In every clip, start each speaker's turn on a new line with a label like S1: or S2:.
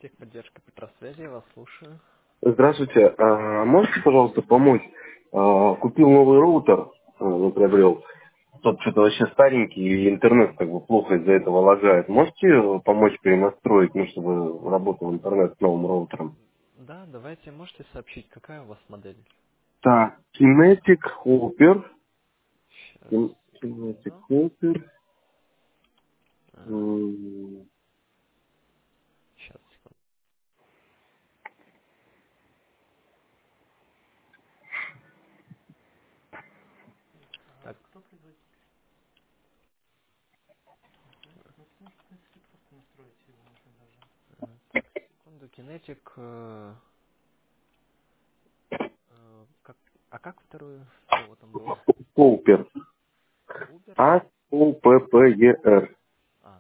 S1: Техподдержка Петросвязи, я вас слушаю.
S2: Здравствуйте. Можете, пожалуйста, помочь? Купил новый роутер, приобрел. Тот что-то вообще старенький, и интернет как бы плохо из-за этого лагает. Можете помочь перенастроить, ну, чтобы работал интернет с новым роутером?
S1: Да, давайте, можете сообщить, какая у вас модель?
S2: Так, Kinetic Hopper.
S1: Сейчас,
S2: Kinetic
S1: секунду.
S2: Hopper.
S1: А, Сейчас, секунду. Так, так, секунду. Кинетик. Как, а как второе слово там было?
S2: Hopper.
S1: Убер?
S2: Hopper.
S1: А,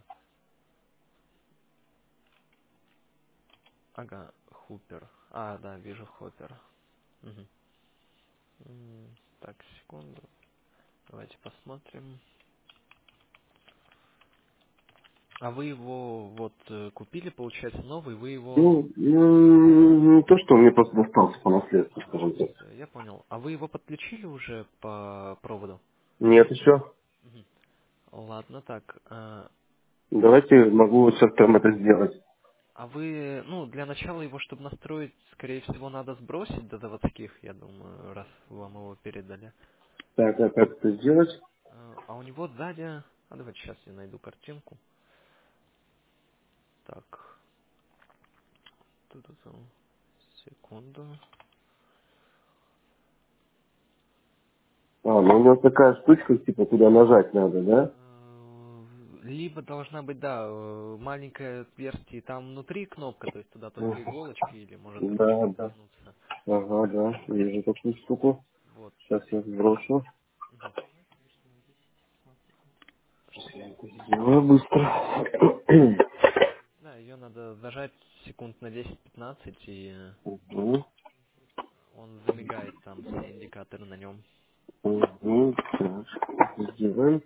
S1: ага, Хупер. А, да, вижу Хоппер. Мгм. Так, секунду. Давайте посмотрим. А вы его вот купили, получается, новый, вы его...
S2: Ну, не то, что он мне просто достался по наследству, скажем так.
S1: Всё, я понял. А вы его подключили уже по проводу?
S2: Нет еще.
S1: Мгм. Ладно, так.
S2: Давайте могу вот сейчас прям это сделать.
S1: А вы, ну, для начала его, чтобы настроить, скорее всего, надо сбросить до заводских, я думаю, раз вам его передали.
S2: Так, а как это сделать?
S1: А у него сзади... давайте сейчас я найду картинку. Так. Ту-ту-ту. Секунду.
S2: Ну у него такая штучка, типа, куда нажать надо, да?
S1: Либо должна быть, да, маленькое отверстие, там внутри кнопка, то есть туда только
S2: Мгм.
S1: иголочкой или может
S2: Да,
S1: ручкой
S2: да.
S1: коснуться.
S2: Ага, да, вижу такую штуку.
S1: Вот.
S2: Сейчас я сброшу.
S1: Мгм.
S2: Сейчас я это сделаю быстро.
S1: Да, ее надо зажать секунд на 10-15, и
S2: Угу,
S1: он замигает, там все индикаторы на нем.
S2: угу, так, сделаем.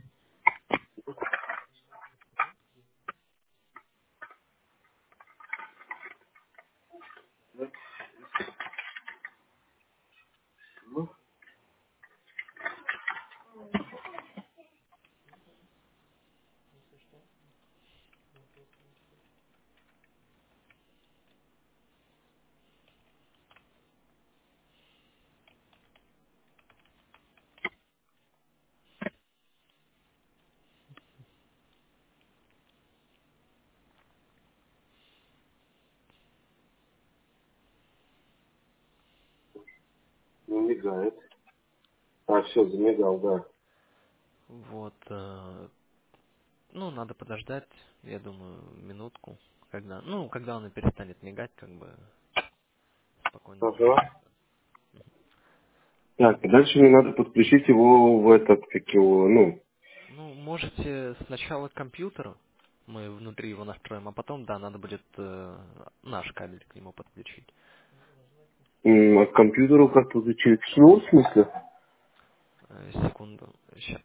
S2: Не мигает. Все, замигал, да.
S1: Вот. Ну, надо подождать, я думаю, минутку, когда, ну, когда он и перестанет мигать, как бы спокойно
S2: Ага.
S1: настроится.
S2: Так, и дальше мне надо подключить его в этот, как его, ну,
S1: Ну, можете сначала к компьютеру, мы внутри его настроим, а потом, да, надо будет наш кабель к нему подключить.
S2: к компьютеру как-то через шнур, в смысле?
S1: Секунду, сейчас.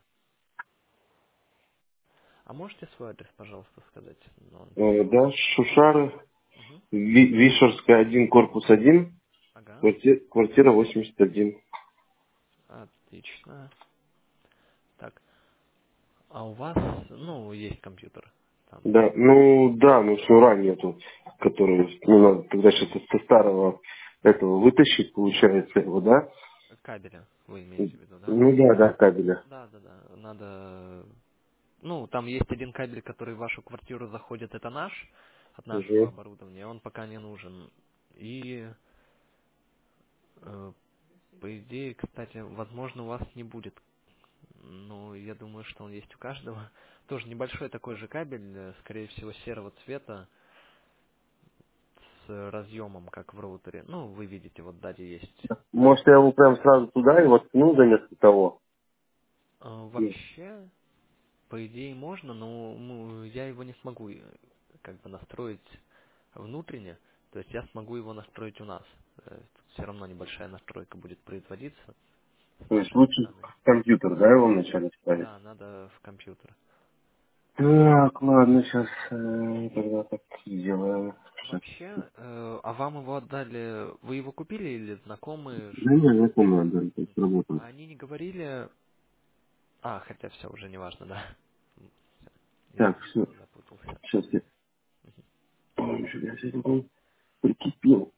S1: А можете свой адрес, пожалуйста, сказать? Ну, он пишет.
S2: Да, Шушары,
S1: Угу.
S2: Вишерская 1, корпус 1,
S1: Ага.
S2: квартира 81.
S1: Отлично. Так, а у вас, ну, есть компьютер там, да?
S2: Да, ну да, ну шнура нету, который, ну, надо тогда сейчас со старого этого вытащить, получается, его, да?
S1: Кабеля, вы имеете в виду, да?
S2: Ну да, да, кабеля.
S1: Да, да, да. Надо. Ну, там есть один кабель, который в вашу квартиру заходит, это наш, от нашего
S2: Угу.
S1: оборудования, он пока не нужен. И, э, по идее, кстати, возможно, у вас не будет. Но я думаю, что он есть у каждого. Тоже небольшой такой же кабель, скорее всего, серого цвета, с разъемом, как в роутере. Ну, вы видите, вот сзади есть.
S2: Может, я его прям сразу туда и воткнул вместо того?
S1: Вообще, по идее, можно, но я его не смогу как бы настроить внутренне. То есть я смогу его настроить у нас. Тут все равно небольшая настройка будет производиться с
S2: То есть
S1: нашей
S2: лучше
S1: стороны.
S2: в компьютер, да, его вначале ставить?
S1: Да, надо в компьютер.
S2: Так, ладно, сейчас тогда так сделаем.
S1: Вообще, а вам его отдали, вы его купили или знакомые,
S2: Да не,
S1: что...
S2: знакомый отдали, то есть
S1: Мгм.
S2: работает.
S1: А они не говорили... А, хотя все, уже не важно, да.
S2: Так, все,
S1: Запутался.
S2: сейчас я... Ой, я сегодня прикипел.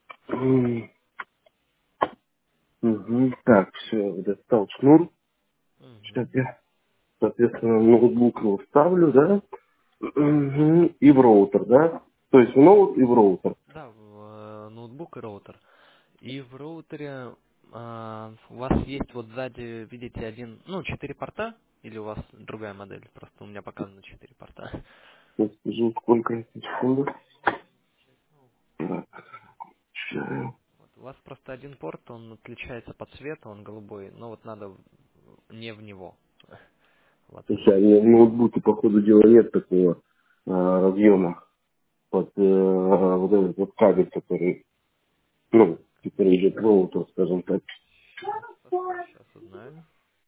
S2: Угу. Так, все, достал шнур. Сейчас
S1: Мгм.
S2: я, соответственно, ноутбук его вставлю, да? Мгм. И в роутер, да? То есть в ноут и в роутер.
S1: Да, в ноутбук и роутер. И в роутере у вас есть вот сзади, видите, один, ну, 4 порта, или у вас другая модель? Просто у меня показано 4 порта.
S2: Сейчас скажу, сколько секунду. Так, включаю.
S1: Вот, у вас просто один порт, он отличается по цвету, он голубой, но вот надо не в него
S2: Слушай, а
S1: воткнуть.
S2: в ноутбуке, по ходу дела, нет такого разъема под вот этот вот кабель, который, ну, который идет в роутер, скажем так.
S1: Сейчас узнаю.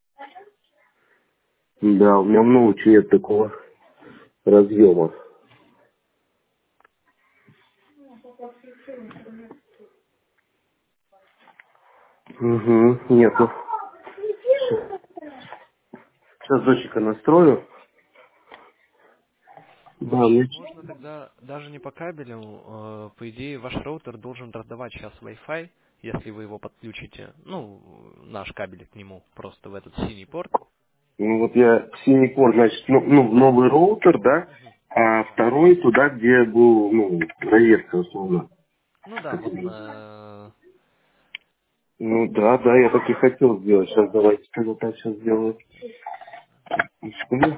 S2: Да, у меня в ноуте нет такого разъема. Угу, нету. Сейчас дочека настрою. Да,
S1: Вообще
S2: мне...
S1: можно тогда даже не по кабелю, по идее ваш роутер должен раздавать сейчас Wi-Fi, если вы его подключите, ну, наш кабель к нему, просто в этот синий порт.
S2: Ну вот я синий порт, значит, ну, новый роутер, да,
S1: Мгм.
S2: а
S1: Да.
S2: второй туда, где был, ну, заезд, условно.
S1: Ну да, вот на...
S2: Ну да, да, я так и хотел сделать. Сейчас давайте скажу, так сейчас сделаю. Секунду.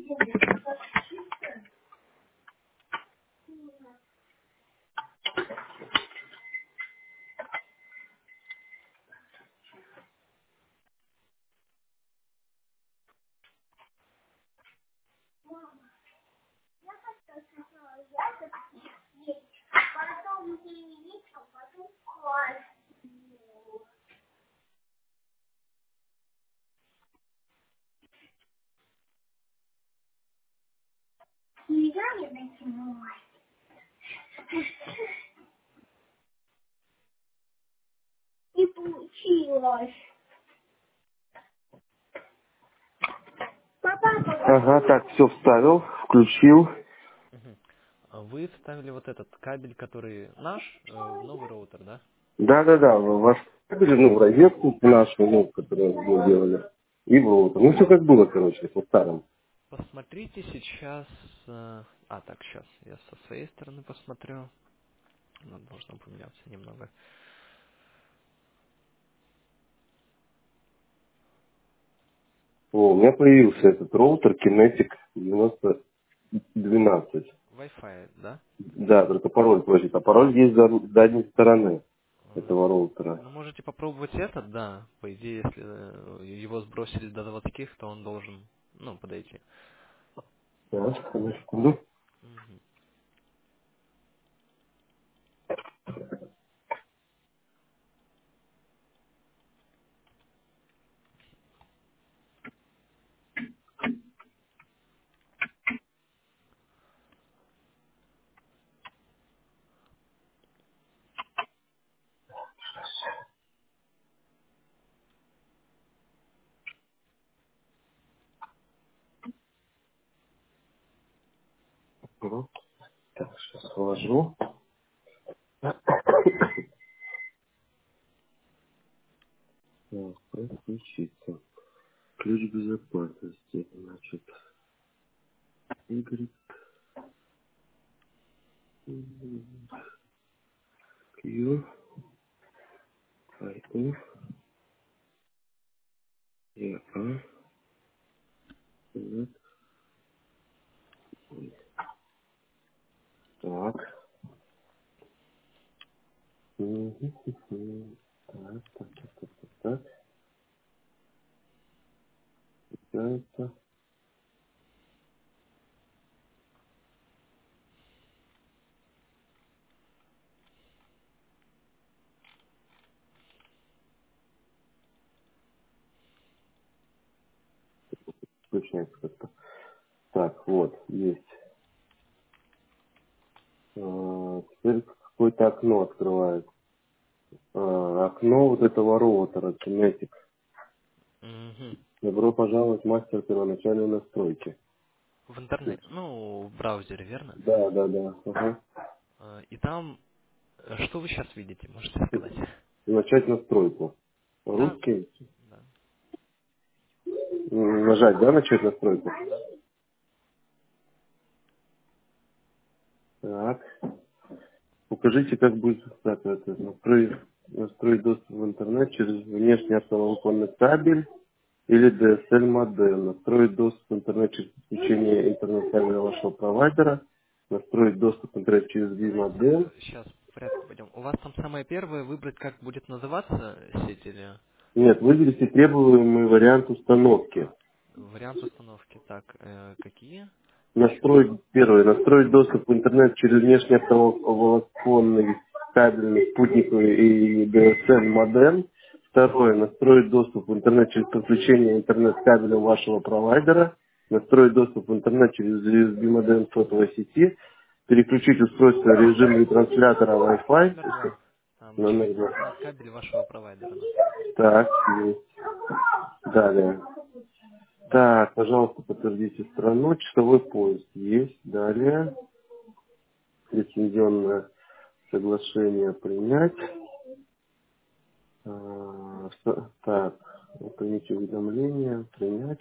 S2: Ага, так, все вставил, включил.
S1: Мгм. А вы вставили вот этот кабель, который наш, в новый роутер, да?
S2: Да-да-да, ваш кабель, ну, в розетку нашу, ну, которую мы делали. И в роутер. Ну, все как было, короче, со старым.
S1: Посмотрите сейчас... так, сейчас я со своей стороны посмотрю. Ну, должно поменяться немного.
S2: О, у меня появился этот роутер Kinetic 9012.
S1: Wi-Fi, да?
S2: Да, только пароль просит. А пароль есть с задней стороны этого
S1: М,
S2: роутера.
S1: Ну, можете попробовать этот, да. По идее, если его сбросили до заводских, то он должен, ну, подойти.
S2: Так, одну секунду.
S1: Мгм.
S2: Мгм. Так, сейчас вложу. Так, подключиться. Ключ безопасности. Значит, Y, Q, I, F, E, A, Z. Так. Мгм, мгм. Так, так, так, так, так, так. Это включается как-то. Так, вот, есть. теперь какое-то окно открывает. Окно вот этого роутера, Kinetic.
S1: Мгм.
S2: Добро пожаловать, мастер первоначальной настройки.
S1: В интернете, ну, в браузере, верно?
S2: Да, да, да. Ага.
S1: И там, что вы сейчас видите, можете сказать?
S2: Начать настройку.
S1: Да,
S2: Русский.
S1: да,
S2: Нажать, да, начать настройку?
S1: да.
S2: Так. Укажите, как будет так, настроить доступ в интернет через внешний оптоволоконный кабель или DSL модем. Настроить доступ в интернет через подключение интернет-кабеля вашего провайдера. Настроить доступ в интернет через
S1: Давайте
S2: V-модем.
S1: сейчас по порядку пойдем. У вас там самое первое выбрать, как будет называться сеть или
S2: Нет, выберите требуемый вариант установки.
S1: вариант установки. Так, какие? Еще.
S2: Настроить доступ в интернет через внешний оптоволоконный кабельный спутниковый и DSL модем. Второе, настроить доступ в интернет через подключение интернет-кабеля вашего провайдера. Настроить доступ в интернет через USB модем сотовой сети. Переключить устройство в режим ретранслятора Wi-Fi.
S1: Номер два. Там
S2: Номер
S1: через
S2: два.
S1: интернет-кабель вашего провайдера настроить.
S2: Так, есть. Далее.
S1: Мгм.
S2: Так, пожалуйста, подтвердите страну. Часовой пояс есть. Далее. Лицензионное соглашение принять. Так, примите уведомление, принять.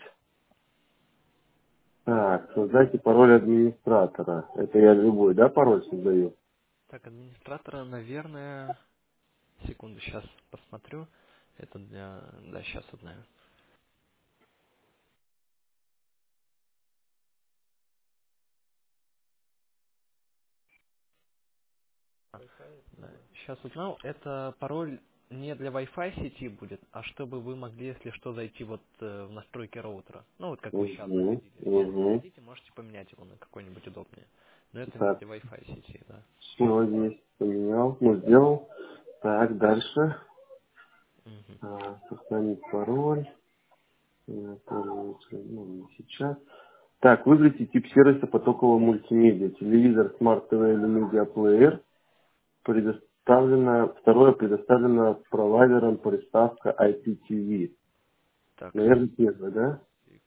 S2: Так, создайте пароль администратора. Это я любой, да, пароль создаю?
S1: Так, администратора, наверное, секунду, сейчас посмотрю. Это для... Да, сейчас узнаю. Да, сейчас узнал. Это пароль не для Wi-Fi сети будет, а чтобы вы могли, если что, зайти вот в настройки роутера. Ну, вот как вы сейчас
S2: Угу,
S1: заходили. Если
S2: угу.
S1: захотите, можете поменять его на какой-нибудь удобнее. Но это не
S2: Так,
S1: для Wi-Fi сети, да.
S2: все есть, поменял, ну, сделал. Так, дальше.
S1: Мгм.
S2: Сохранить пароль. Ну, не сейчас. Так, выберите тип сервиса потокового мультимедиа. Телевизор, смарт-ТВ или медиаплеер. Предоставлена провайдером приставка IPTV.
S1: Так,
S2: Наверное, первое, да?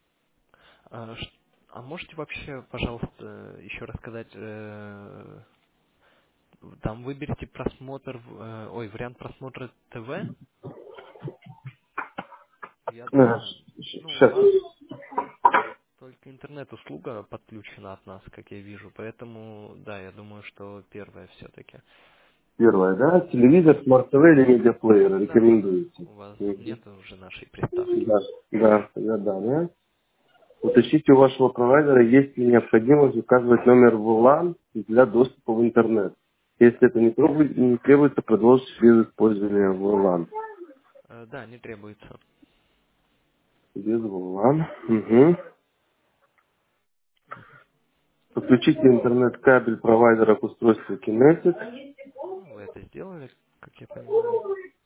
S1: а можете вообще, пожалуйста, еще рассказать, там выберите просмотр, вариант просмотра ТВ? Я, да, ну, у
S2: Сейчас.
S1: вас только интернет-услуга подключена от нас, как я вижу, поэтому, да, я думаю, что первое все-таки.
S2: Первое, да?
S1: Да.
S2: Телевизор, смарт-ТВ или медиаплеер
S1: Да, да.
S2: рекомендуете?
S1: У вас
S2: Мгм.
S1: нет уже нашей приставки.
S2: Да, да, тогда да, да. Уточните у вашего провайдера, есть ли необходимость указывать номер VLAN для доступа в интернет. Если это не требуется, продолжите без использования VLAN.
S1: Да, не требуется.
S2: Без VLAN. Угу. Подключите интернет-кабель провайдера к устройству Kinetic.
S1: Ну, вы это сделали, как я понимаю.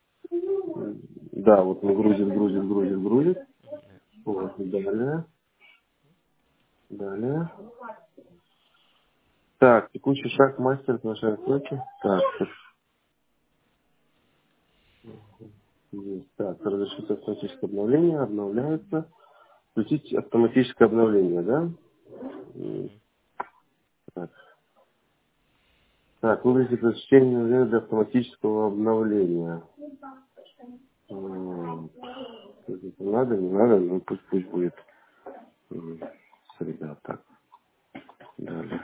S2: Да, вот он грузит.
S1: Мгм.
S2: Вот, далее, далее. Так, текущий шаг мастер нашей точки. Так, есть. Так, разрешите автоматическое обновление, обновляется. Включить автоматическое обновление, да?
S1: Мгм.
S2: Так, так выберите предпочтение время для автоматического обновления. Это надо, не надо, ну пусть будет. Среда, так, далее.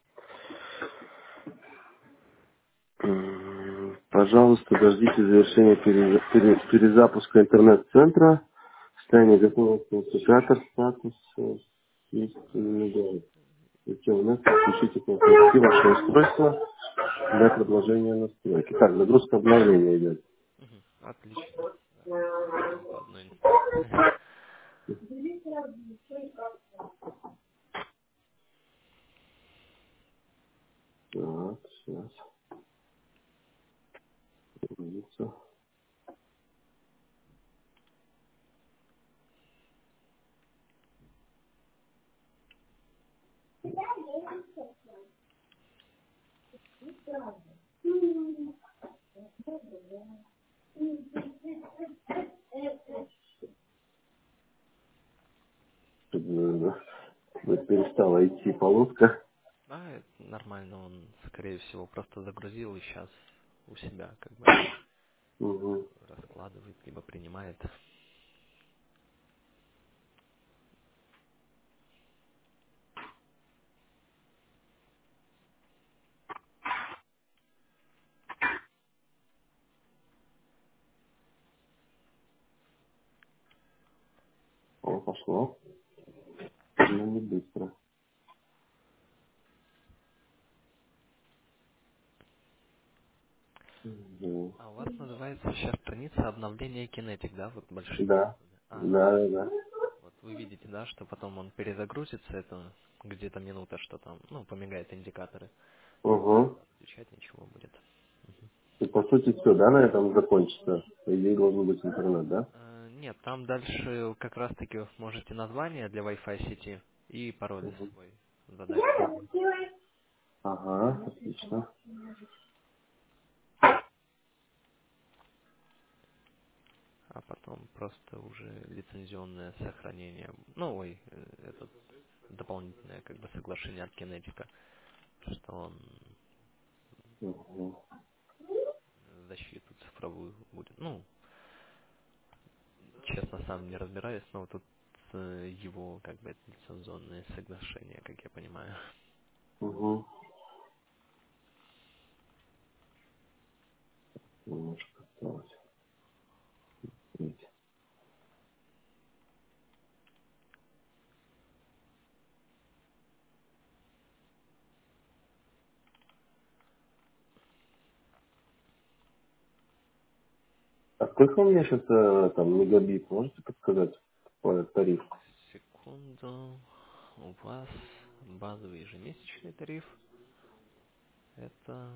S2: Пожалуйста, дождите завершения перезапуска интернет-центра. Состояние готовности интегратор, статус есть не говорит. Затем у нас подключите к настройки ваше устройство для продолжения настройки. Так, загрузка обновления идет.
S1: Мгм. Отлично. Да, пойдем по одной инструкции.
S2: Так, сейчас. Грузится. Wi-Fi полоска.
S1: А, это нормально, он, скорее всего, просто загрузил и сейчас у себя как бы
S2: Угу.
S1: раскладывает, либо принимает.
S2: О, пошло. Но не быстро. Мгм.
S1: А у вас называется сейчас страница обновления Kinetic, да, вот большими
S2: Да.
S1: буквами? А,
S2: Да, да, да.
S1: вот вы видите, да, что потом он перезагрузится, это где-то минута, что там, ну, помигает индикаторы.
S2: Угу.
S1: Отвечать ничего будет.
S2: И по сути все, да, на этом закончится. По идее должен быть интернет, да?
S1: Нет, там дальше как раз-таки вы можете название для Wi-Fi сети и пароль
S2: Угу.
S1: свой задать.
S2: Ага, отлично.
S1: А потом просто уже лицензионное сохранение. Ну, ой, это дополнительное как бы соглашение от Кинетика, что он
S2: Угу.
S1: защиту цифровую будет. Ну, честно, сам не разбираюсь, но вот тут его как бы это лицензионное соглашение, как я понимаю.
S2: Угу. Немножко осталось. Видите. А сколько у меня сейчас там мегабит? Можете подсказать по тариф?
S1: Секунду. У вас базовый ежемесячный тариф. Это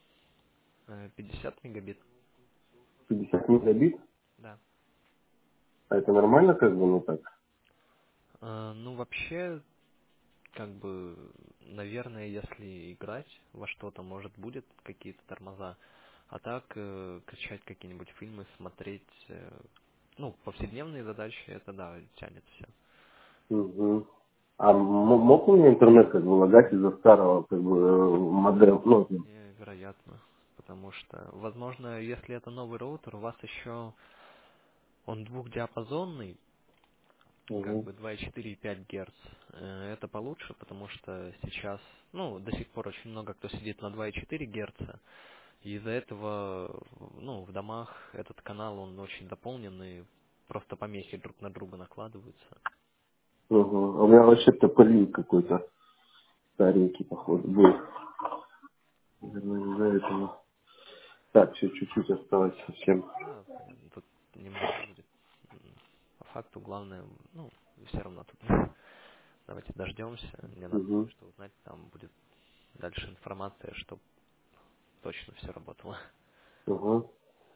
S1: 50 мегабит.
S2: 50 мегабит?
S1: Да.
S2: А это нормально как бы, ну так?
S1: Ну, вообще, как бы, наверное, если играть во что-то, может, будет какие-то тормоза. А так, качать какие-нибудь фильмы, смотреть, ну, повседневные задачи, это да, тянет все.
S2: Угу. А мог у меня интернет как бы лагать из-за старого как бы модем? Ну,
S1: Вполне вероятно. Потому что, возможно, если это новый роутер, у вас еще он двухдиапазонный, как
S2: угу.
S1: бы 2,4 и 5 Гц. Это получше, потому что сейчас, ну, до сих пор очень много кто сидит на 2,4 Гц, и из-за этого, ну, в домах этот канал, он очень дополненный, просто помехи друг на друга накладываются.
S2: Угу. У меня вообще тополин какой-то старенький, походу, был. Наверное, из-за этого. Так, все чуть-чуть осталось совсем.
S1: Да, понятно, тут немного будет. М, По факту главное, ну, все равно тут давайте дождемся. Мне надо
S2: Угу.
S1: кое-что узнать, там будет дальше информация, чтобы точно все работало.
S2: Угу.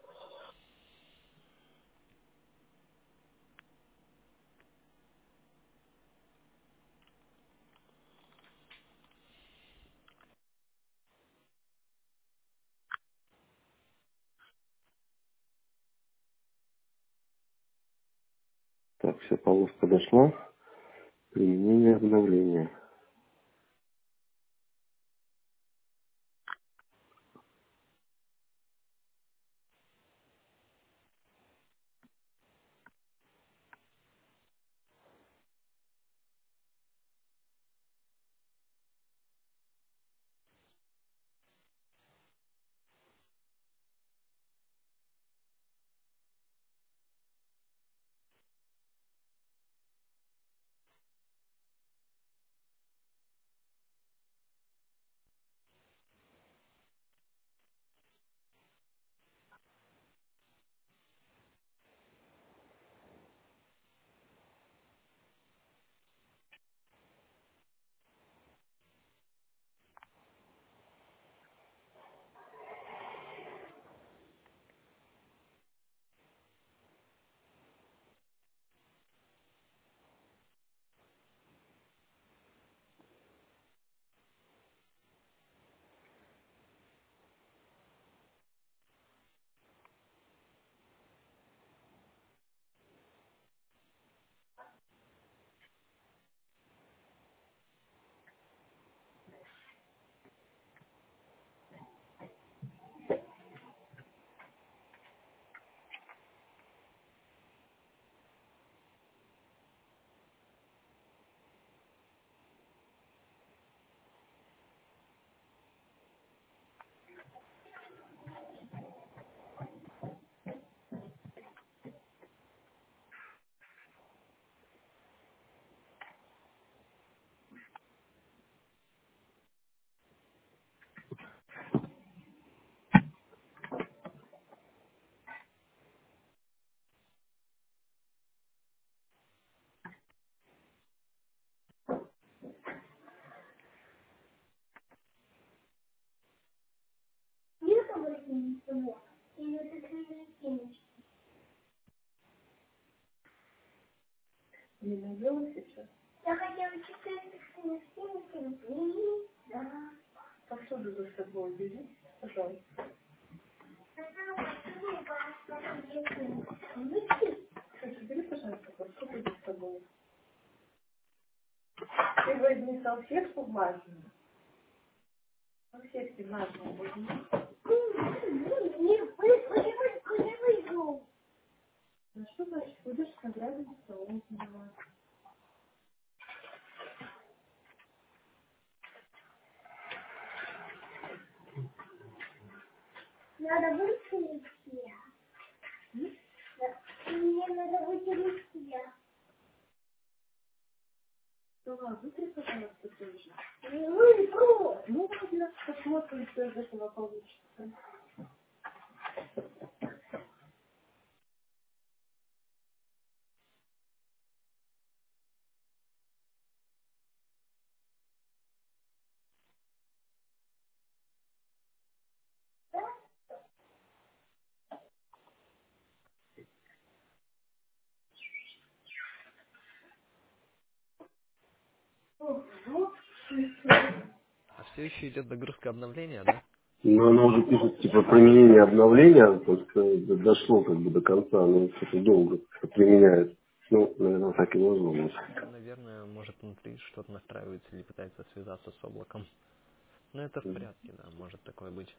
S2: Так, все, полоска дошла. Применение обновления. Не наелась сейчас? Я хотела 14 да. Посуду за собой бери, пожалуйста. Слушай, бери, пожалуйста, посуду за собой. Ты возьми салфетку влажную. Салфетки влажные возьми. Не выйду. Ну что значит, будешь награды за столом снимать? Надо вытереть все. Мне надо вытереть все. Ну ладно, вытри, пожалуйста, тоже. Не вытру. Ну, молодец, посмотрим, что из этого получится. Ну,
S1: А все еще идет догрузка обновления, да?
S2: ну, оно уже пишет, типа, применение обновления, только дошло как бы до конца, но что-то долго применяет. Ну, наверное, так и должно быть.
S1: Наверное, может внутри что-то настраивается или пытается связаться с облаком. Но это в порядке, да, может такое быть.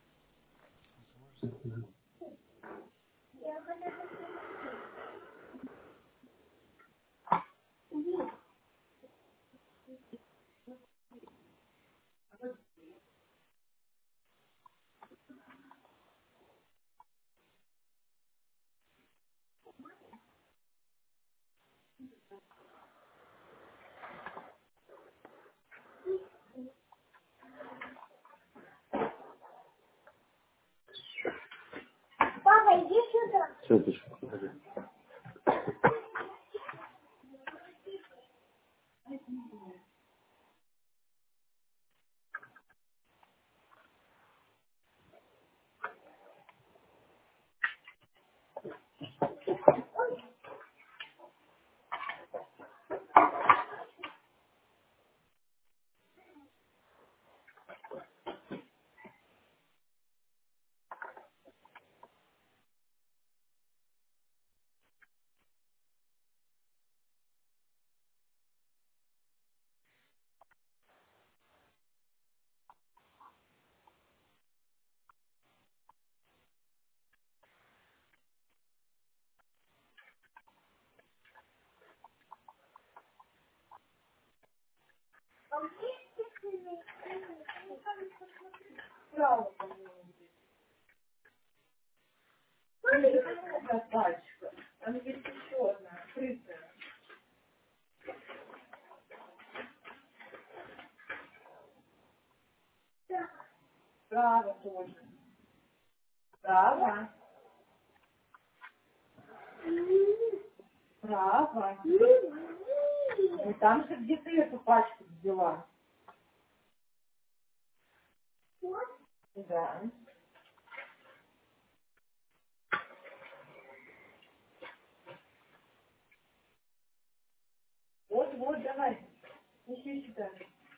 S2: Папа, иди сюда. Сеточку. Пальчика. Там есть еще одна, открытая. Право тоже. Право. Право. Ну, там же где ты эту пачку взяла. Да. Вот, вот, давай. Неси сюда.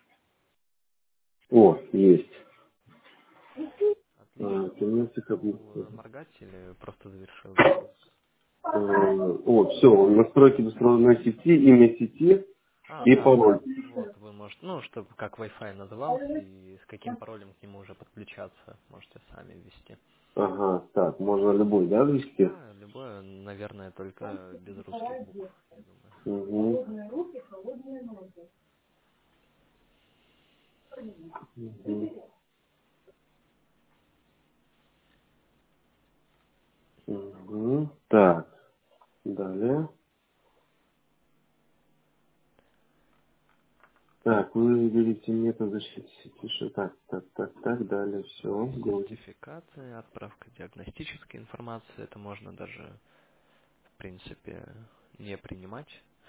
S2: О, есть.
S1: Отлично.
S2: Темнее
S1: Забыл моргать или просто завершил загрузку?
S2: О, все, настройки беспроводной сети, имя сети
S1: А,
S2: и
S1: да,
S2: пароль.
S1: вот вы можете, ну, чтобы как Wi-Fi назывался и с каким паролем к нему уже подключаться, можете сами ввести.
S2: Ага, так, можно любой, да, ввести?
S1: Да, любое, наверное, только без русских букв, я думаю.
S2: Угу. Холодные руки, холодные ноги. Угу. Угу. Так, далее. Так, вы выберите метод защиты сети. Так, далее, все.
S1: Сертификаты, отправка диагностической информации, это можно даже, в принципе, не принимать.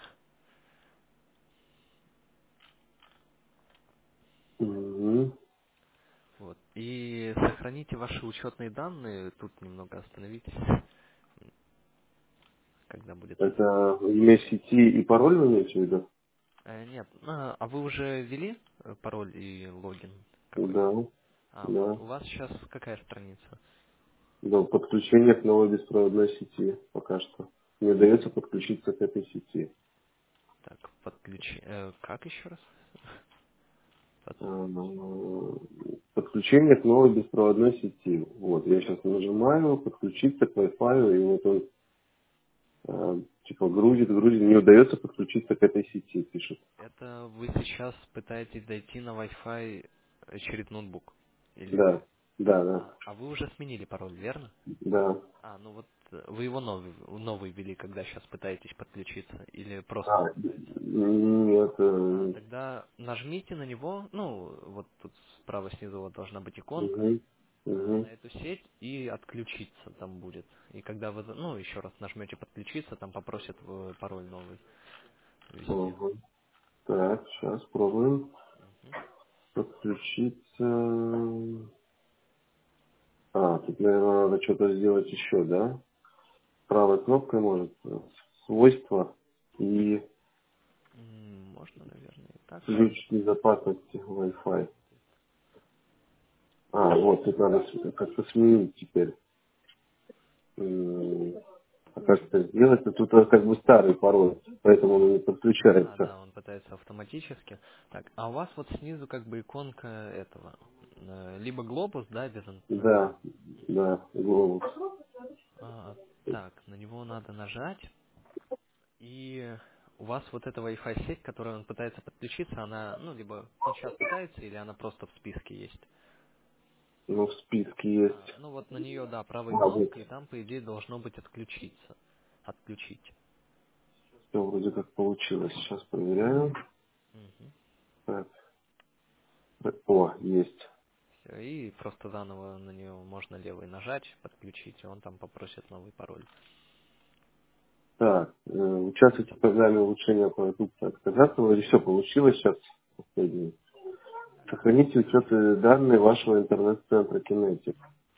S2: Угу.
S1: Вот. И сохраните ваши учетные данные, тут немного остановитесь. когда будет
S2: Это имя сети и пароль вы имеете в виду?
S1: Нет, а вы уже ввели пароль и логин какой-то?
S2: Да,
S1: Вот,
S2: да.
S1: у вас сейчас какая страница?
S2: Да, подключение к новой беспроводной сети пока что. Не удается подключиться к этой сети.
S1: Так, как еще раз? Под-
S2: Подключение к новой беспроводной сети. Вот, я сейчас нажимаю подключиться к Wi-Fi, и вот он типа грузит, не удается подключиться к этой сети, пишет.
S1: Это вы сейчас пытаетесь дойти на Wi-Fi через ноутбук? Или...
S2: Да, да, да,
S1: А вы уже сменили пароль, верно?
S2: да.
S1: Ну вот вы его новый ввели, когда сейчас пытаетесь подключиться, или просто
S2: А,
S1: не пытаетесь?
S2: нет,
S1: Тогда нажмите на него, ну, вот тут справа снизу вот должна быть иконка,
S2: угу,
S1: на
S2: угу,
S1: эту сеть и отключиться там будет. И когда вы, ну, еще раз нажмете подключиться, там попросят пароль новый ввести.
S2: угу. Так, сейчас пробуем
S1: Мгм.
S2: подключиться. Тут, наверное, надо что-то сделать еще, да? Правой кнопкой может свойства и
S1: Можно, наверное, и так.
S2: ключ безопасности Wi-Fi. Вот, тут надо как-то сменить теперь. М, А как это сделать? Тут как бы старый пароль, поэтому он не подключается.
S1: Да, он пытается автоматически. Так, а у вас вот снизу как бы иконка этого, либо глобус, да, без
S2: Да, да, голос.
S1: так, на него надо нажать. И у вас вот эта Wi-Fi сеть, к которой он пытается подключиться, она, ну, либо он сейчас пытается, или она просто в списке есть.
S2: Ну, в списке есть.
S1: Ну вот на нее, да, правой
S2: Вот,
S1: кнопкой, и там, по идее, должно быть отключиться. Отключить.
S2: все вроде как получилось. Сейчас проверяю.
S1: Мгм.
S2: Так, есть.
S1: Все, и просто заново на нее можно левой нажать, подключить, и он там попросит новый пароль.
S2: Так, участвуйте в программе улучшения продукта. Отказаться, вроде все получилось сейчас. Последний. Сохраните учет и данные вашего интернет-центра Kinetic.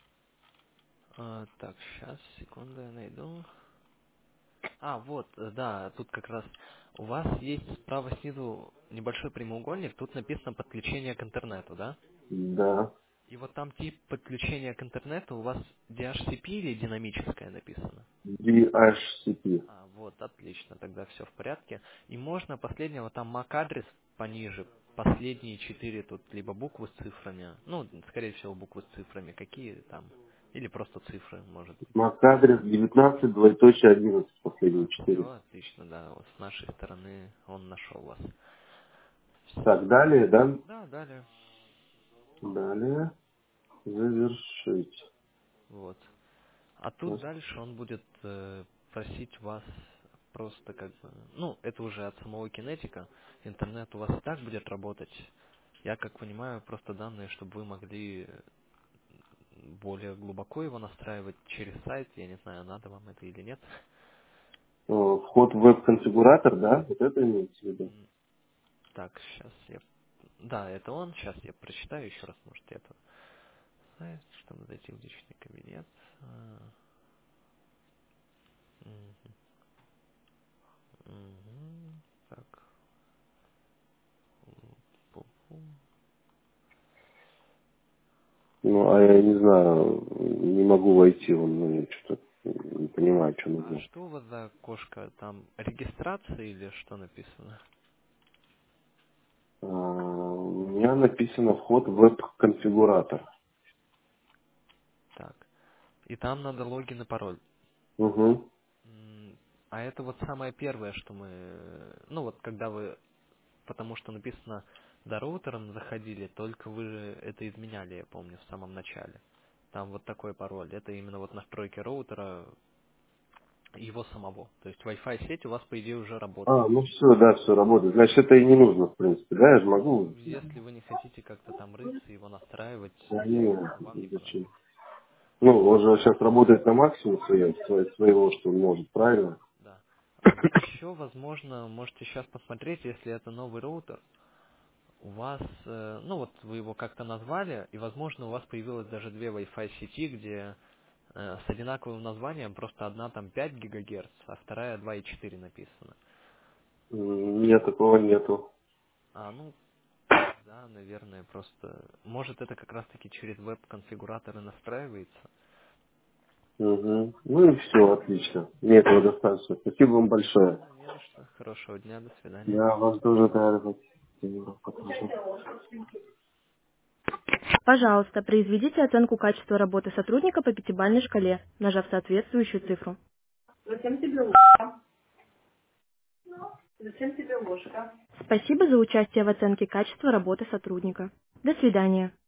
S1: Так, сейчас, секунду, я найду. Вот, да, тут как раз у вас есть справа снизу небольшой прямоугольник, тут написано подключение к интернету, да?
S2: Да,
S1: И вот там тип подключения к интернету у вас DHCP или динамическое написано?
S2: DHCP.
S1: Вот, отлично, тогда все в порядке. И можно последнего, там MAC-адрес пониже, последние 4 тут, либо буквы с цифрами, ну, скорее всего, буквы с цифрами, какие там, или просто цифры, может быть.
S2: MAC-адрес 19, двоеточие 11, последние
S1: Все,
S2: 4.
S1: отлично, да, вот с нашей стороны он нашел вас.
S2: Так,
S1: Все.
S2: далее, да?
S1: Да, далее.
S2: Далее. Завершить.
S1: Вот. А тут
S2: Сейчас.
S1: дальше он будет просить вас просто как бы... Ну, это уже от самого кинетика. Интернет у вас и так будет работать. Я, как понимаю, просто данные, чтобы вы могли более глубоко его настраивать через сайт. Я не знаю, надо вам это или нет.
S2: Вход в веб-конфигуратор, да? Вот это имеется в виду?
S1: М, Так, сейчас я... Да, это он. Сейчас я прочитаю еще раз, может, это сайт, чтобы зайти в личный кабинет. Мгм. Мгм. Так. Пу-пу.
S2: Ну, а я не знаю, не могу войти, я что-то не понимаю, что
S1: А
S2: нужно.
S1: что у вас за окошко? Там регистрация или что написано?
S2: У меня написано вход в веб-конфигуратор.
S1: Так. И там надо логин и пароль.
S2: Угу.
S1: А это вот самое первое, что мы... Ну вот когда вы... Потому что написано до роутером заходили, только вы же это изменяли, я помню, в самом начале. Там вот такой пароль. Это именно вот настройки роутера его самого. То есть Wi-Fi сеть у вас, по идее, уже работает.
S2: Ну все, да, все работает. Значит, это и не нужно, в принципе, да, я же
S1: Ну,
S2: могу.
S1: если вы не хотите как-то там рыться, его настраивать,
S2: Да, не,
S1: вам не
S2: зачем?
S1: понадобится.
S2: Он же сейчас работает на максимум своего, что он может, правильно?
S1: Да. Еще, возможно, можете сейчас посмотреть, если это новый роутер, у вас, ну вот вы его как-то назвали, и, возможно, у вас появилось даже две Wi-Fi сети, где С одинаковым названием, просто одна там 5 ГГц, а вторая 2,4 написано.
S2: Нет, такого нету.
S1: Ну, да, наверное, просто... Может, это как раз-таки через веб-конфигураторы настраивается?
S2: Угу. Ну и все, отлично. Мне этого достаточно. Спасибо вам большое.
S1: Да, не за что. Хорошего дня, до свидания.
S2: Я вас тоже рад.
S3: Пожалуйста, произведите оценку качества работы сотрудника по пятибалльной шкале, нажав соответствующую цифру.
S4: Зачем тебе ложка? Зачем тебе ложка?
S3: Спасибо за участие в оценке качества работы сотрудника. До свидания.